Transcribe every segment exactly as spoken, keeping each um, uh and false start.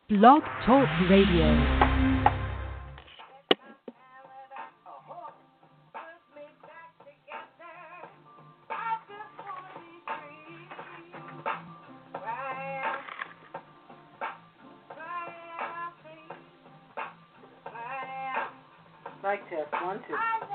Blog Talk Radio. Mic test, one, two.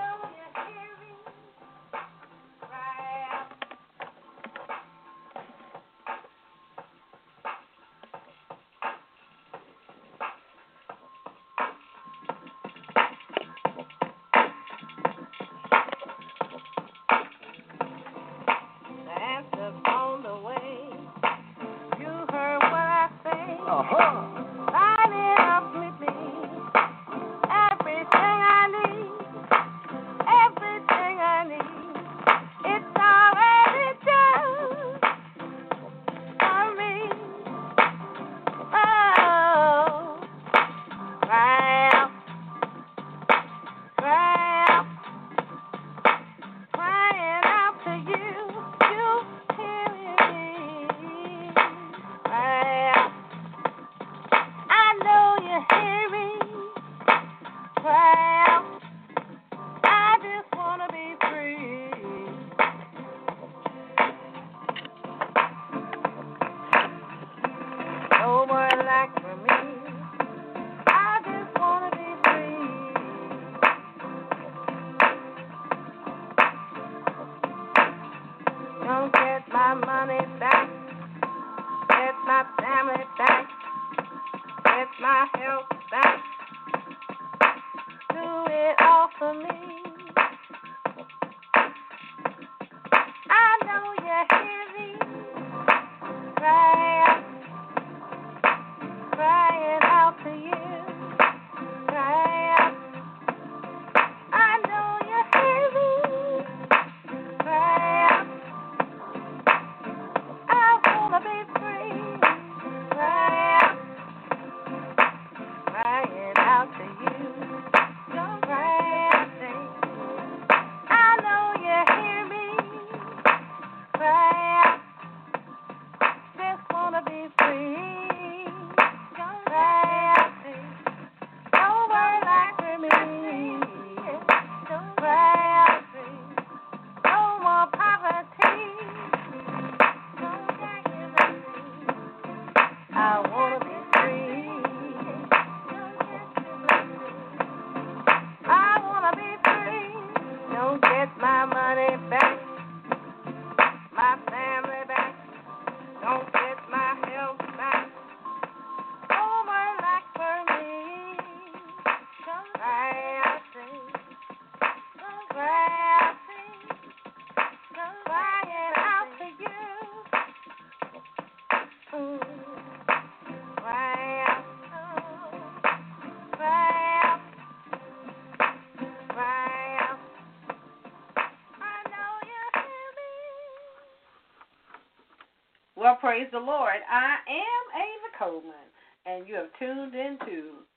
Well, praise the Lord. I am Ava Coleman, and you have tuned into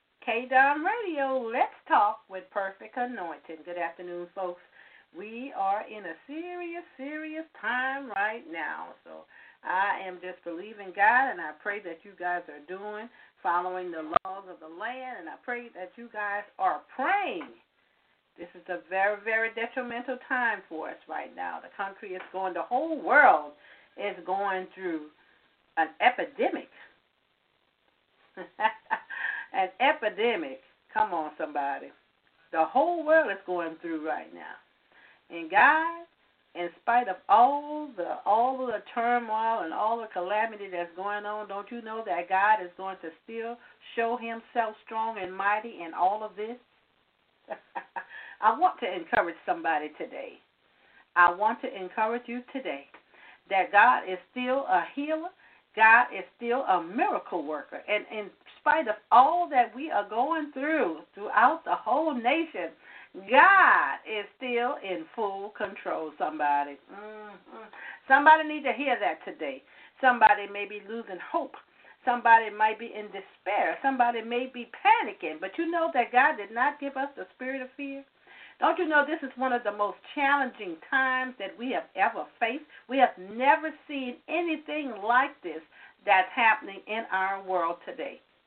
K D O M Radio. Let's talk with Perfect Anointing. Good afternoon, folks. We are in a serious, serious time right now. So I am just believing God, and I pray that you guys are doing, following the laws of the land, and I pray that you guys are praying. This is a very, very detrimental time for us right now. The country is going, the whole world is going through an epidemic. An epidemic. Come on, somebody. The whole world is going through right now. And God, in spite of all the all of the turmoil and all the calamity that's going on, don't you know that God is going to still show himself strong and mighty in all of this? I want to encourage somebody today. I want to encourage you today that God is still a healer. God is still a miracle worker. And in spite of all that we are going through throughout the whole nation, God is still in full control, somebody. Mm-hmm. Somebody need to hear that today. Somebody may be losing hope. Somebody might be in despair. Somebody may be panicking. But you know that God did not give us the spirit of fear. Don't you know this is one of the most challenging times that we have ever faced? We have never seen anything like this that's happening in our world today.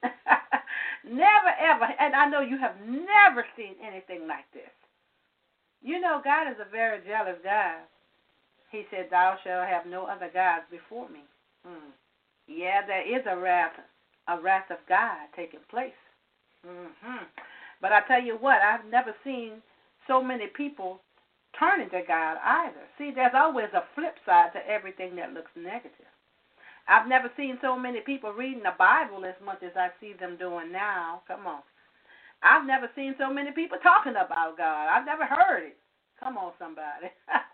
Never, ever. And I know you have never seen anything like this. You know, God is a very jealous God. He said, thou shalt have no other gods before me. Hmm. Yeah, there is a wrath, a wrath of God taking place. Mm-hmm. But I tell you what, I've never seen so many people turning to God either. See, there's always a flip side to everything that looks negative. I've never seen so many people reading the Bible as much as I see them doing now. Come on. I've never seen so many people talking about God. I've never heard it. Come on, somebody.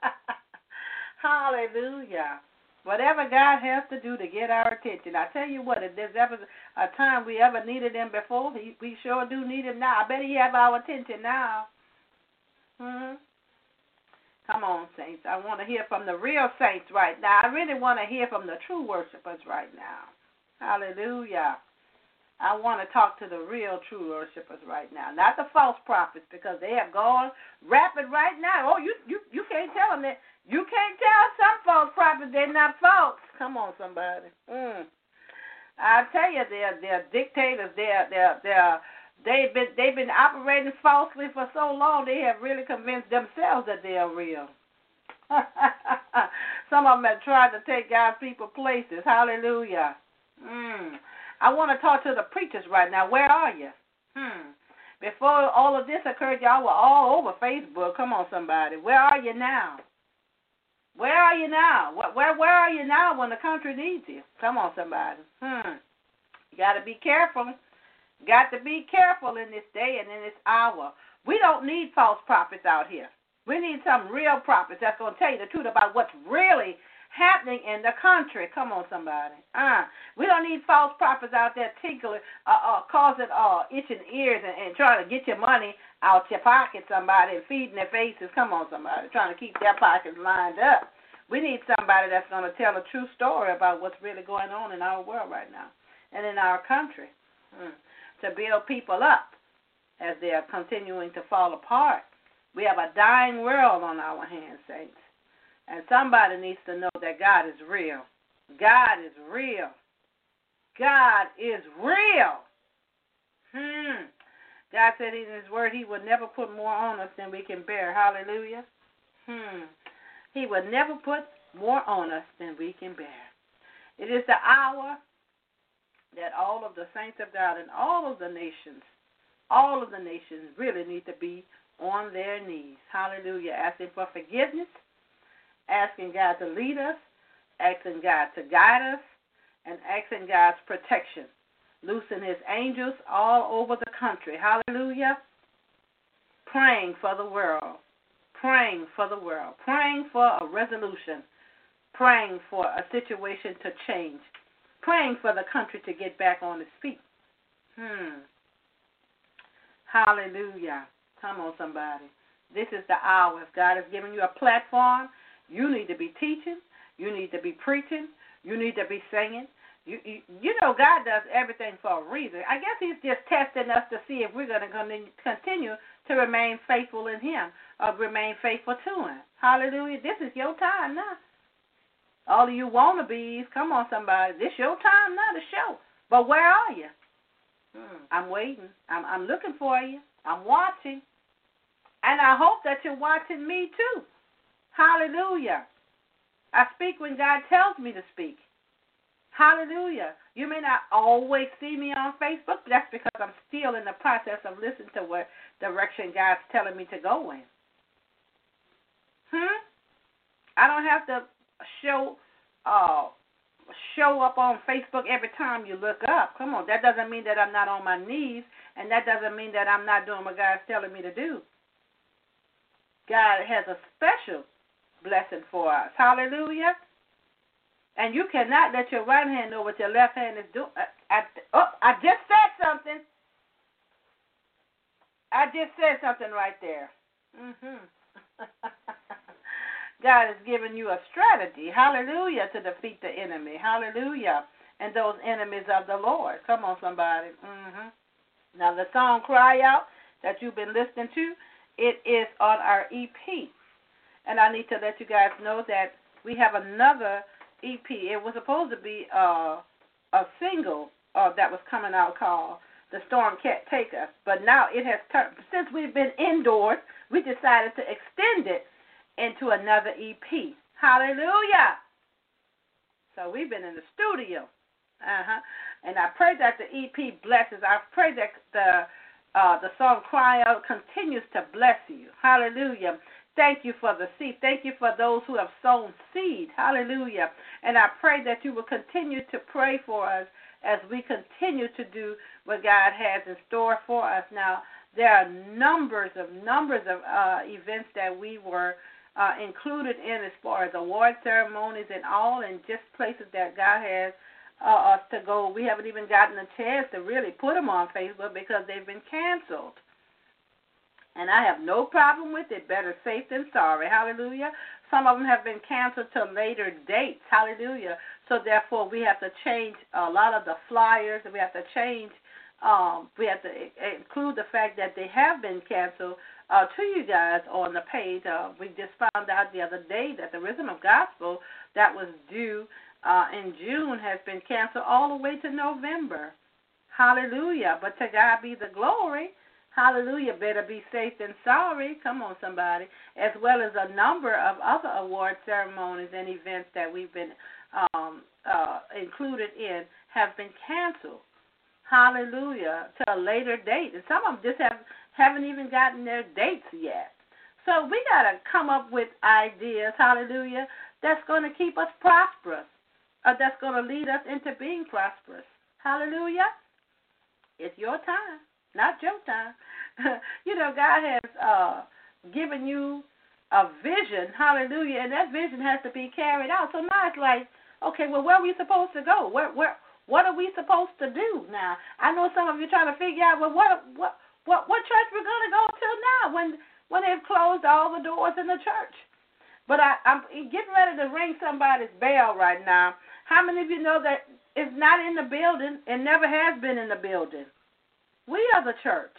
Hallelujah. Whatever God has to do to get our attention. I tell you what, if there's ever a time we ever needed him before, he, we sure do need him now. I bet he have our attention now. Hmm. Come on, saints. I want to hear from the real saints right now. I really want to hear from the true worshipers right now. Hallelujah. I want to talk to the real true worshipers right now, not the false prophets, because they have gone rapid right now. Oh, you you, you can't tell them that. You can't tell some false prophets they're not false. Come on, somebody. Mm. I tell you, they're they're dictators. They're they're they're they've been they've been operating falsely for so long. They have really convinced themselves that they are real. Some of them have tried to take God's people places. Hallelujah. Mm. I want to talk to the preachers right now. Where are you? Hmm. Before all of this occurred, y'all were all over Facebook. Come on, somebody. Where are you now? Where are you now? Where where are you now when the country needs you? Come on, somebody. Hmm. You got to be careful. Got to be careful in this day and in this hour. We don't need false prophets out here. We need some real prophets that's going to tell you the truth about what's really happening in the country. Come on, somebody. Uh, we don't need false prophets out there tinkling, uh, uh, causing uh, itching ears and, and trying to get your money out your pocket, somebody, and feeding their faces. Come on, somebody, trying to keep their pockets lined up. We need somebody that's going to tell a true story about what's really going on in our world right now and in our country, hmm, to build people up as they are continuing to fall apart. We have a dying world on our hands, saints. And somebody needs to know that God is real. God is real. God is real. Hmm. God said in his word he would never put more on us than we can bear. Hallelujah. Hmm. He would never put more on us than we can bear. It is the hour that all of the saints of God and all of the nations, all of the nations really need to be on their knees. Hallelujah. Asking for forgiveness, asking God to lead us, asking God to guide us, and asking God's protection. Loosing his angels all over the country. Hallelujah. Praying for the world. Praying for the world. Praying for a resolution. Praying for a situation to change. Praying for the country to get back on its feet. Hmm. Hallelujah. Come on, somebody. This is the hour. If God has given you a platform, you need to be teaching. You need to be preaching. You need to be singing. You, you, you know, God does everything for a reason. I guess he's just testing us to see if we're going to continue to remain faithful in him or remain faithful to him. Hallelujah. This is your time now. All of you wannabes, come on, somebody. This your time now to show. But where are you? Hmm. I'm waiting. I'm, I'm looking for you. I'm watching. And I hope that you're watching me too. Hallelujah. I speak when God tells me to speak. Hallelujah. You may not always see me on Facebook, but that's because I'm still in the process of listening to what direction God's telling me to go in. Hmm? I don't have to show uh, show up on Facebook every time you look up. Come on. That doesn't mean that I'm not on my knees, and that doesn't mean that I'm not doing what God's telling me to do. God has a special blessing for us. Hallelujah. And you cannot let your right hand know what your left hand is doing. I, oh, I just said something. I just said something right there. Mm-hmm. God has given you a strategy, hallelujah, to defeat the enemy. Hallelujah. And those enemies of the Lord. Come on, somebody. Mm-hmm. Now, the song Cry Out that you've been listening to, it is on our E P. And I need to let you guys know that we have another E P. It was supposed to be uh, a single uh, that was coming out called The Storm Can't Take Us. But now it has turned, since we've been indoors, we decided to extend it into another E P. Hallelujah. So we've been in the studio. Uh-huh. And I pray that the E P blesses. I pray that the uh, the song Cry Out continues to bless you. Hallelujah. Thank you for the seed. Thank you for those who have sown seed. Hallelujah. And I pray that you will continue to pray for us as we continue to do what God has in store for us. Now, there are numbers of numbers of uh, events that we were uh, included in as far as award ceremonies and all, and just places that God has uh, us to go. We haven't even gotten a chance to really put them on Facebook because they've been canceled. And I have no problem with it. Better safe than sorry. Hallelujah. Some of them have been canceled to later dates. Hallelujah. So, therefore, we have to change a lot of the flyers. We have to change, um, we have to include the fact that they have been canceled uh, to you guys on the page. Uh, we just found out the other day that the Rhythm of Gospel that was due uh, in June has been canceled all the way to November. Hallelujah. But to God be the glory. Hallelujah. Better be safe than sorry. Come on, somebody. As well as a number of other award ceremonies and events that we've been um, uh, included in have been canceled. Hallelujah. To a later date. And some of them just have, haven't even gotten their dates yet. So we got to come up with ideas, hallelujah, that's going to keep us prosperous, or that's going to lead us into being prosperous. Hallelujah. It's your time. Not your time. You know, God has uh, given you a vision, hallelujah, and that vision has to be carried out. So now it's like, okay, well, where are we supposed to go? Where, where, what are we supposed to do now? I know some of you are trying to figure out, well, what, what, what, what church we're going to go to now when, when they've closed all the doors in the church. But I, I'm getting ready to ring somebody's bell right now. How many of you know that it's not in the building and never has been in the building? We are the church.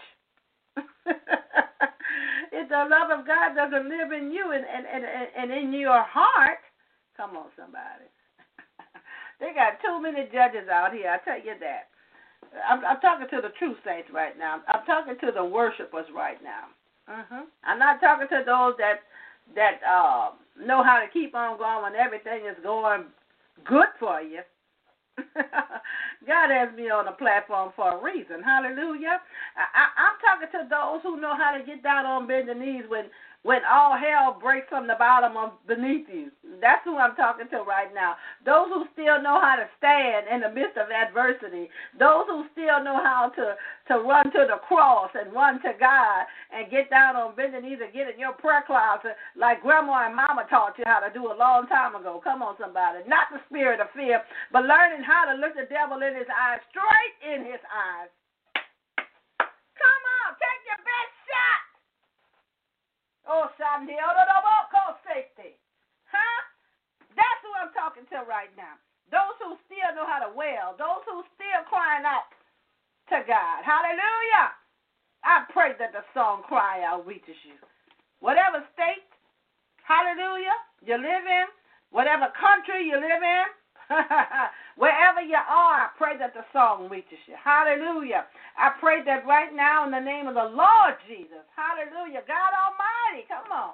If the love of God doesn't live in you and, and, and, and in your heart, come on, somebody. They got too many judges out here, I tell you that. I'm, I'm talking to the true saints right now. I'm talking to the worshipers right now. Mm-hmm. I'm not talking to those that that uh, know how to keep on going when everything is going good for you. God has me on the platform for a reason. Hallelujah. I, I, I'm talking to those who know how to get down on bending knees when, when all hell breaks from the bottom of beneath you. That's who I'm talking to right now. Those who still know how to stand in the midst of adversity. Those who still know how to, to run to the cross and run to God and get down on bending knees and get in your prayer closet like Grandma and Mama taught you how to do a long time ago. Come on, somebody. Not the spirit of fear, but learning how to look the devil in his eyes, straight in his eyes. Come on, take your best shot. Oh, Shandy, oh, no, no, no, call safety. Huh? That's who I'm talking to right now. Those who still know how to wail. Those who still crying out to God. Hallelujah. I pray that the song Cry Out reaches you. Whatever state, hallelujah, you live in, whatever country you live in, wherever you are, I pray that the song reaches you. Hallelujah. I pray that right now in the name of the Lord Jesus, hallelujah, God Almighty, come on,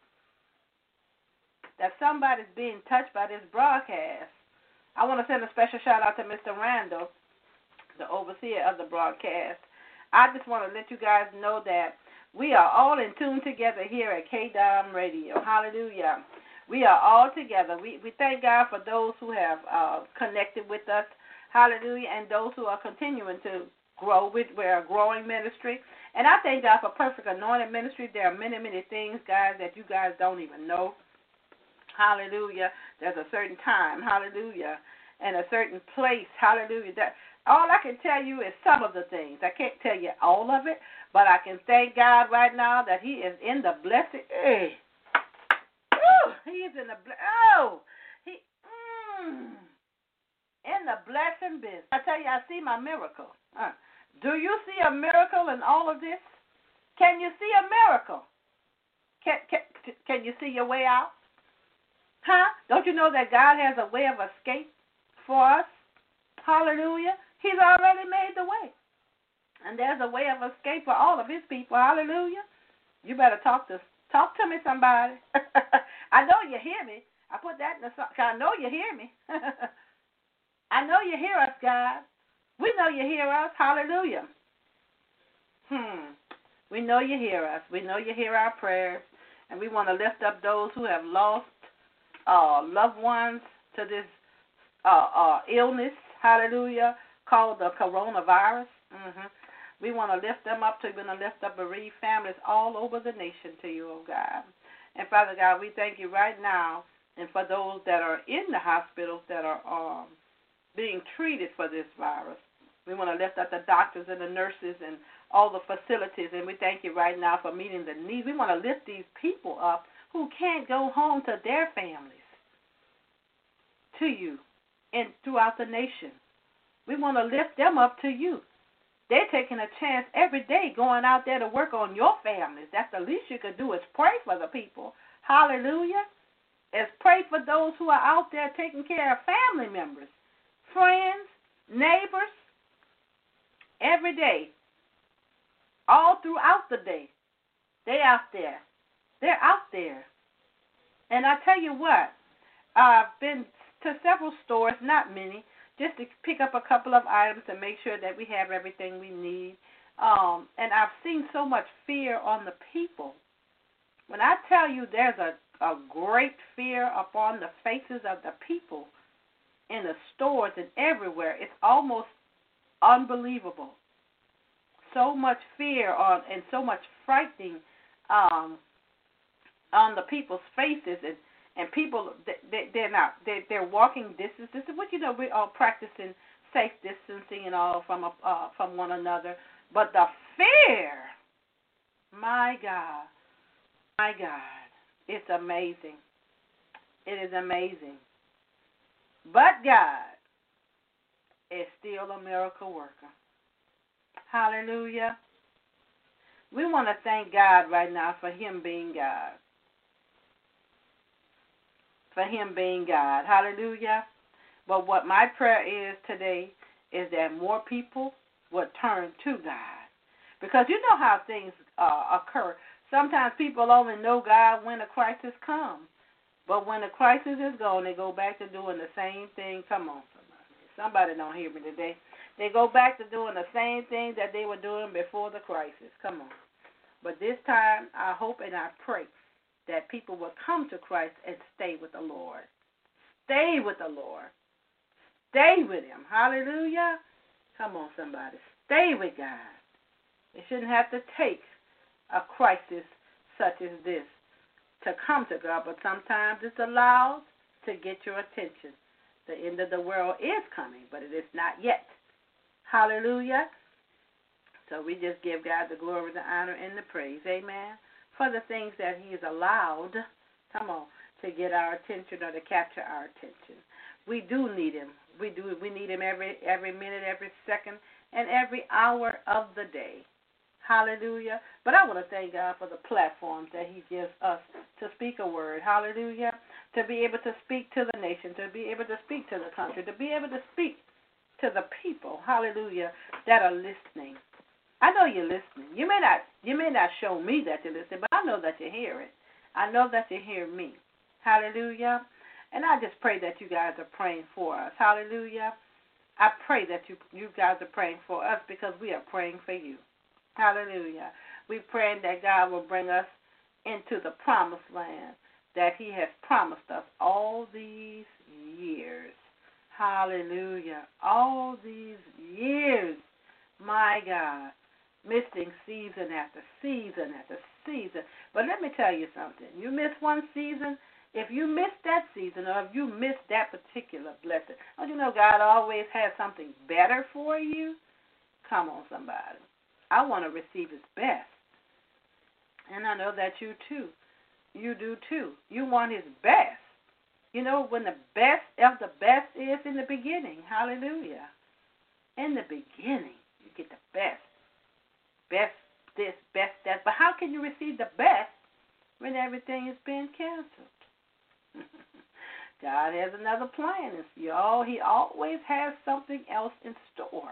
that somebody's being touched by this broadcast. I want to send a special shout out to Mister Randall, the overseer of the broadcast. I just want to let you guys know that we are all in tune together here at K D O M Radio. Hallelujah. We are all together. We we thank God for those who have uh, connected with us, hallelujah, and those who are continuing to grow. With, we're a growing ministry. And I thank God for Perfect Anointed Ministry. There are many, many things, guys, that you guys don't even know. Hallelujah. There's a certain time, hallelujah, and a certain place, hallelujah. That all I can tell you is some of the things. I can't tell you all of it, but I can thank God right now that he is in the blessed, hey, he is in the, oh, he, mm, in the blessing business. I tell you, I see my miracle. Uh, do you see a miracle in all of this? Can you see a miracle? Can, can, can you see your way out? Huh? Don't you know that God has a way of escape for us? Hallelujah. He's already made the way. And there's a way of escape for all of his people. Hallelujah. You better talk to talk to me, somebody. I know you hear me. I put that in the song. I know you hear me. I know you hear us, God. We know you hear us. Hallelujah. Hmm. We know you hear us. We know you hear our prayers. And we want to lift up those who have lost uh, loved ones to this uh, uh, illness, hallelujah, called the coronavirus. Mm-hmm. We want to lift them up to, we're going to lift up bereaved families all over the nation to you, oh God. And Father God, we thank you right now, and for those that are in the hospitals that are um, being treated for this virus. We want to lift up the doctors and the nurses and all the facilities, and we thank you right now for meeting the needs. We want to lift these people up who can't go home to their families, to you, and throughout the nation. We want to lift them up to you. They're taking a chance every day going out there to work on your families. That's the least you could do is pray for the people. Hallelujah. Is pray for those who are out there taking care of family members, friends, neighbors, every day, all throughout the day. They're out there. They're out there. And I tell you what, I've been to several stores, not many, just to pick up a couple of items and make sure that we have everything we need. Um, and I've seen so much fear on the people. When I tell you there's a, a great fear upon the faces of the people in the stores and everywhere, it's almost unbelievable. So much fear on and so much frightening um, on the people's faces, and, and people, they, they're not, they, they're walking distance. This is what, you know, we're all practicing safe distancing and all from, a, uh, from one another. But the fear, my God, my God, it's amazing. It is amazing. But God is still a miracle worker. Hallelujah. We want to thank God right now for him being God. For him being God. Hallelujah. But what my prayer is today is that more people would turn to God. Because you know how things uh, occur. Sometimes people only know God when a crisis comes. But when the crisis is gone, they go back to doing the same thing. Come on, somebody. Somebody don't hear me today. They go back to doing the same thing that they were doing before the crisis. Come on. But this time, I hope and I pray that people will come to Christ and stay with the Lord. Stay with the Lord. Stay with him. Hallelujah. Come on, somebody. Stay with God. It shouldn't have to take a crisis such as this to come to God, but sometimes it's allowed to get your attention. The end of the world is coming, but it is not yet. Hallelujah. So we just give God the glory, the honor, and the praise. Amen. For the things that he has allowed, come on, to get our attention or to capture our attention. We do need him. We do. We need him every every minute, every second, and every hour of the day. Hallelujah. But I want to thank God for the platforms that he gives us to speak a word. Hallelujah. To be able to speak to the nation, to be able to speak to the country, to be able to speak to the people, hallelujah, that are listening. I know you're listening. You may not you may not show me that you're listening, but I know that you hear it. I know that you hear me. Hallelujah. And I just pray that you guys are praying for us. Hallelujah. I pray that you you guys are praying for us because we are praying for you. Hallelujah. We're praying that God will bring us into the promised land that he has promised us all these years. Hallelujah. All these years, my God, missing season after season after season. But let me tell you something. You miss one season, if you miss that season or if you miss that particular blessing, don't you know God always has something better for you? Come on, somebody. I want to receive his best. And I know that you too. You do too. You want his best. You know, when the best of the best is in the beginning. Hallelujah. In the beginning, you get the best. Best this, best that. But how can you receive the best when everything has been canceled? God has another plan. You all, he always has something else in store.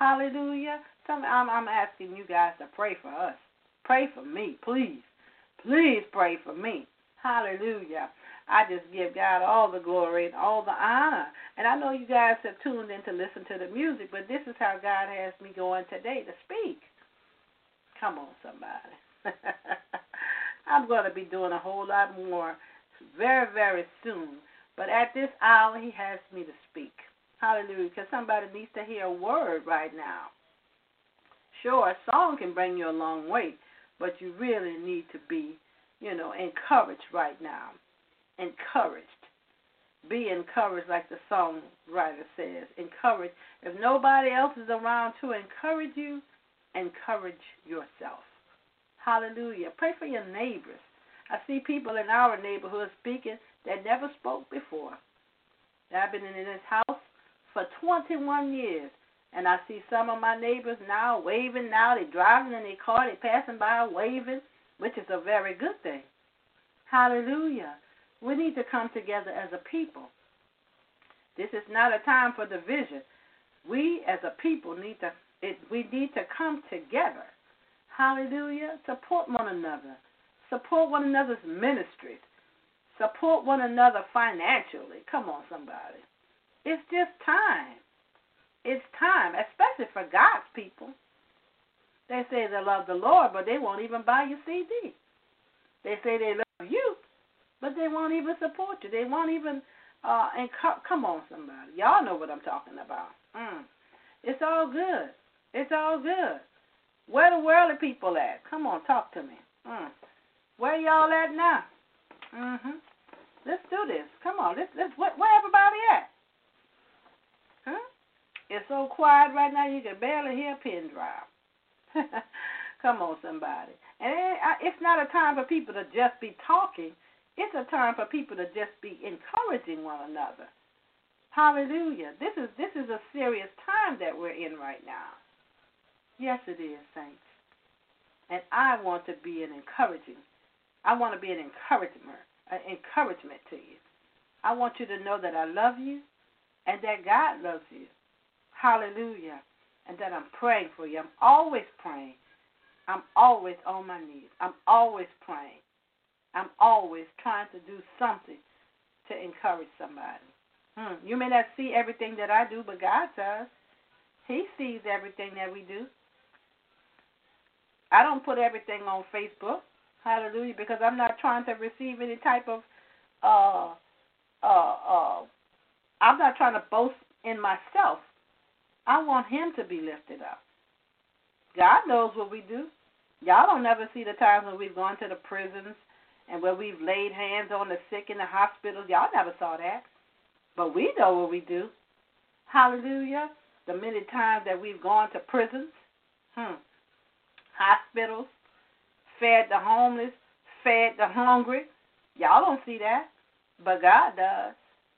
Hallelujah. Some, I'm, I'm asking you guys to pray for us. Pray for me, please. Please pray for me. Hallelujah. I just give God all the glory and all the honor. And I know you guys have tuned in to listen to the music, but this is how God has me going today to speak. Come on, somebody. I'm going to be doing a whole lot more very, very soon. But at this hour, he has me to speak. Hallelujah. Because somebody needs to hear a word right now. Sure, a song can bring you a long way, but you really need to be, you know, encouraged right now. Encouraged. Be encouraged like the songwriter says. Encouraged. If nobody else is around to encourage you, encourage yourself. Hallelujah. Pray for your neighbors. I see people in our neighborhood speaking that never spoke before. I've been in this house for twenty-one years, and I see some of my neighbors now waving. Now they're driving in their car, they're passing by waving, which is a very good thing. Hallelujah. We need to come together as a people. This is not a time for division. We as a people need to it, we need to come together. Hallelujah. Support one another. Support one another's ministries. Support one another financially. Come on, somebody. It's just time. It's time, especially for God's people. They say they love the Lord, but they won't even buy your C D. They say they love you, but they won't even support you. They won't even, uh, and come on, somebody. Y'all know what I'm talking about. Mm. It's all good. It's all good. Where the worldly people at? Come on, talk to me. Mm. Where y'all at now? Mm-hmm. Let's do this. Come on. Let's, let's, where, where everybody at? Huh? It's so quiet right now you can barely hear a pin drop. Come on, somebody. And it, it's not a time for people to just be talking. It's a time for people to just be encouraging one another. Hallelujah. This is this is a serious time that we're in right now. Yes, it is, saints. And I want to be an encouraging. I want to be an encouragement, an encouragement to you. I want you to know that I love you and that God loves you. Hallelujah. And that I'm praying for you. I'm always praying. I'm always on my knees. I'm always praying. I'm always trying to do something to encourage somebody. Hmm. You may not see everything that I do, but God does. He sees everything that we do. I don't put everything on Facebook, hallelujah, because I'm not trying to receive any type of, uh, uh, uh, I'm not trying to boast in myself. I want him to be lifted up. God knows what we do. Y'all don't never see the times when we've gone to the prisons and where we've laid hands on the sick in the hospitals. Y'all never saw that. But we know what we do. Hallelujah. The many times that we've gone to prisons, hmm, hospitals, fed the homeless, fed the hungry. Y'all don't see that, but God does.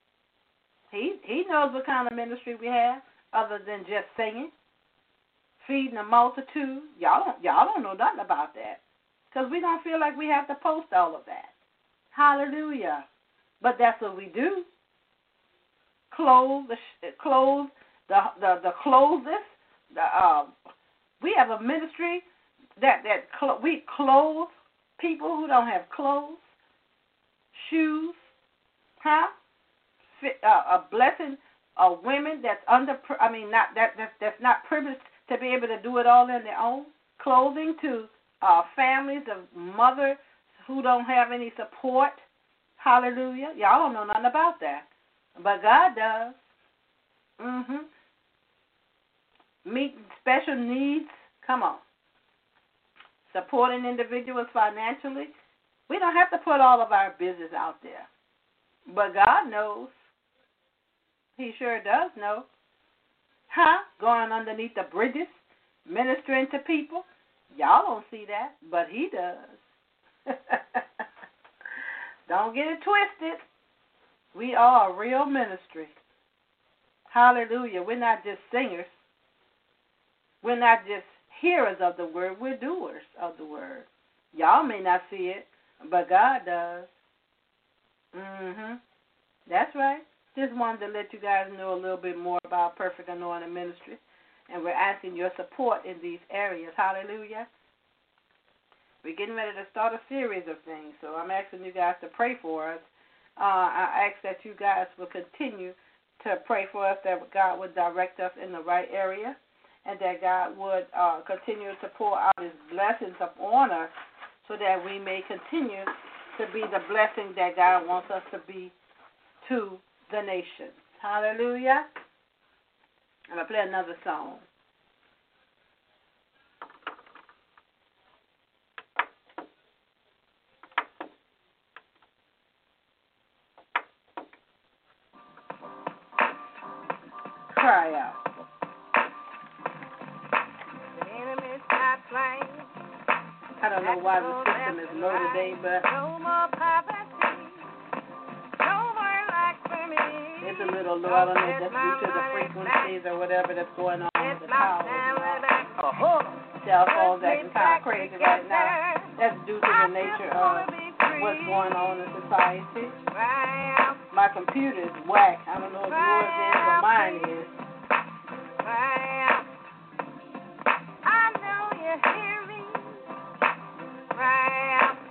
He He knows what kind of ministry we have other than just singing, feeding the multitude. Y'all don't y'all don't know nothing about that because we don't feel like we have to post all of that. Hallelujah. But that's what we do. Clothe the clothe the the the clothes. The uh, we have a ministry that that cl- we clothe people who don't have clothes, shoes, huh? Fit, uh, a blessing of women that's under. I mean, not that that's, that's not privileged to be able to do it all on their own. Clothing to uh, families of mothers who don't have any support. Hallelujah. Y'all don't know nothing about that. But God does. Mm-hmm. Meeting special needs. Come on. Supporting individuals financially. We don't have to put all of our business out there. But God knows. He sure does know. Huh? Going underneath the bridges, ministering to people. Y'all don't see that, but he does. Don't get it twisted. We are a real ministry. Hallelujah. We're not just singers. We're not just hearers of the word. We're doers of the word. Y'all may not see it, but God does. Mm-hmm. That's right. Just wanted to let you guys know a little bit more about Perfect Anointing Ministry. And we're asking your support in these areas. Hallelujah. We're getting ready to start a series of things, so I'm asking you guys to pray for us. Uh, I ask that you guys will continue to pray for us, that God would direct us in the right area, and that God would uh, continue to pour out His blessings upon us so that we may continue to be the blessing that God wants us to be to the nation. Hallelujah. I'm going to play another song. Cry out. The enemy's not playing. I don't know why the system is low today, but no more poverty, no more lack for me. It's a little low. I don't know if that's due to the frequencies or whatever that's going on with the power. Uh-huh. Cell phones acting kind of crazy right now. That's due to the nature of what's going on in society. My computer's whack. I don't know if yours is or mine is. I know you hear me. Cry out.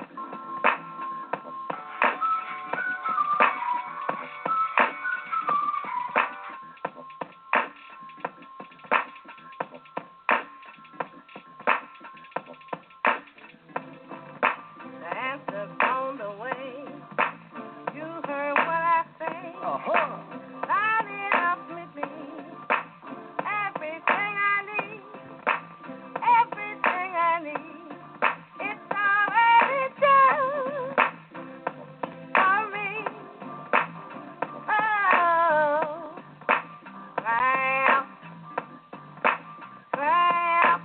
The answer's on the way. You heard what I say. Uh-huh. Line it up with me. Everything I need. Everything I need. It's already done for me. Oh, cry out, cry out,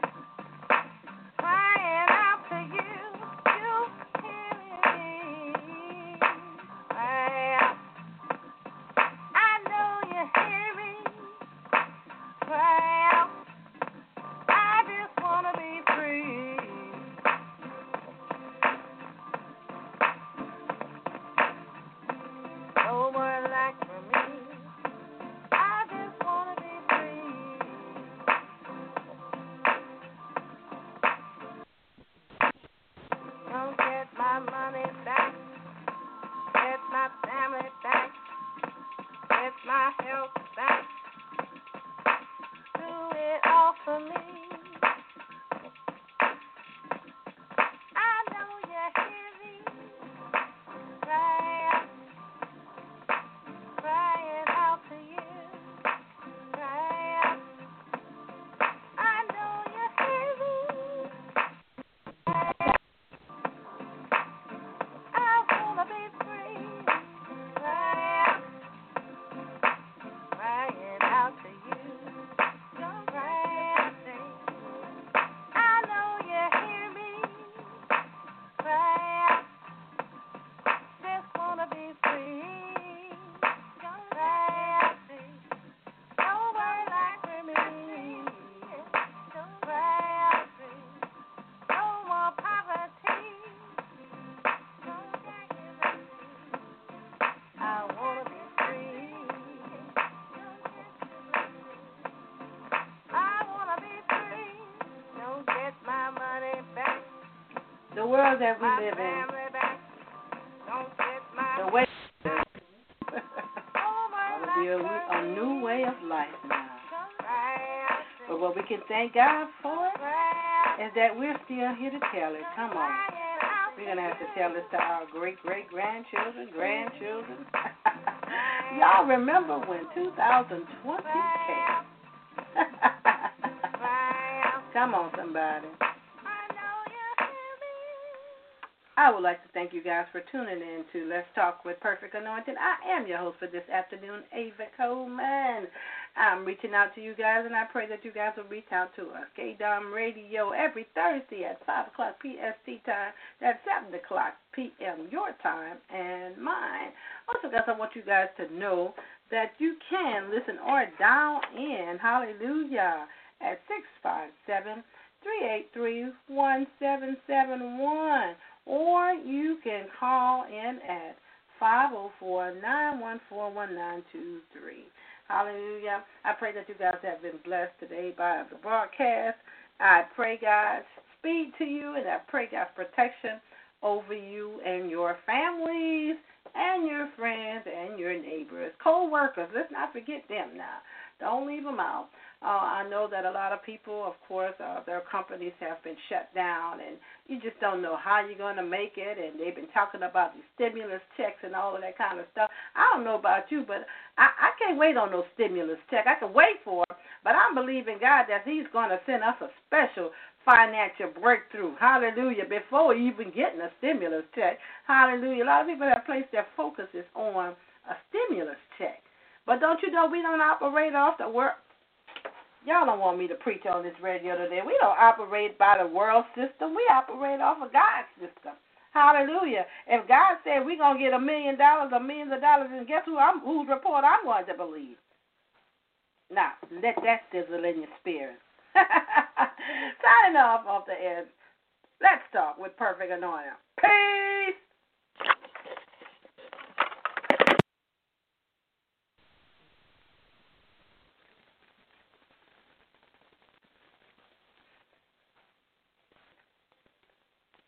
crying out to you. You hear me? Cry out. I know you hear me. Cry out. I just wanna be free. No more lack for me. I just wanna be free. Don't get my money back. Get my family back. Get my health back. Do it all for me. I know you hear me. Cry out, crying out to you. Cry out. I know you hear me. Cry out. I wanna be free. Cry out, crying out to you. Don't cry out, say. I know you hear me. Cry out. Just wanna be free. Don't cry out, say. No more lack for me. Don't cry out, say. No more poverty. Don't get me. I wanna be free. I wanna be free. Don't get my money back. The world that we My live in, family back. Don't get my the way no more it'll be a, lack for a new me. way of life now. Don't cry out, But what we can thank God for cry out, is that we're still here to tell it. Come on. crying out We're going to have to tell this to our great-great-grandchildren, grandchildren. Y'all remember when two thousand twenty came? cry out. Come on, somebody. I know you hear me. I would like to thank you guys for tuning in to Let's Talk with Perfect Anointing. I am your host for this afternoon, Ava Coleman. I'm reaching out to you guys, and I pray that you guys will reach out to us. K D O M Radio every Thursday at five o'clock P S T time. That's seven o'clock P M your time and mine. Also, guys, I want you guys to know that you can listen or dial in, hallelujah, at six five seven, three eight three, one seven seven one. Or you can call in at five oh four, nine one four, one nine two three. Hallelujah. I pray that you guys have been blessed today by the broadcast. I pray God's speed to you, and I pray God's protection over you and your families and your friends and your neighbors, co-workers. Let's not forget them now. Don't leave them out. Uh, I know that a lot of people, of course, uh, their companies have been shut down, and you just don't know how you're going to make it, and they've been talking about the stimulus checks and all of that kind of stuff. I don't know about you, but I, I can't wait on those stimulus checks. I can wait for it, but I'm believing God that he's going to send us a special financial breakthrough, hallelujah, before even getting a stimulus check. Hallelujah. A lot of people have placed their focus is on a stimulus check. But don't you know we don't operate off the work? Y'all don't want me to preach on this radio today. We don't operate by the world system. We operate off of God's system. Hallelujah. If God said we're going to get a million dollars or millions of dollars, and guess who I'm, whose report I'm going to believe? Now, let that sizzle in your spirit. Signing off off the air. Let's talk with Perfect Anointing. Peace.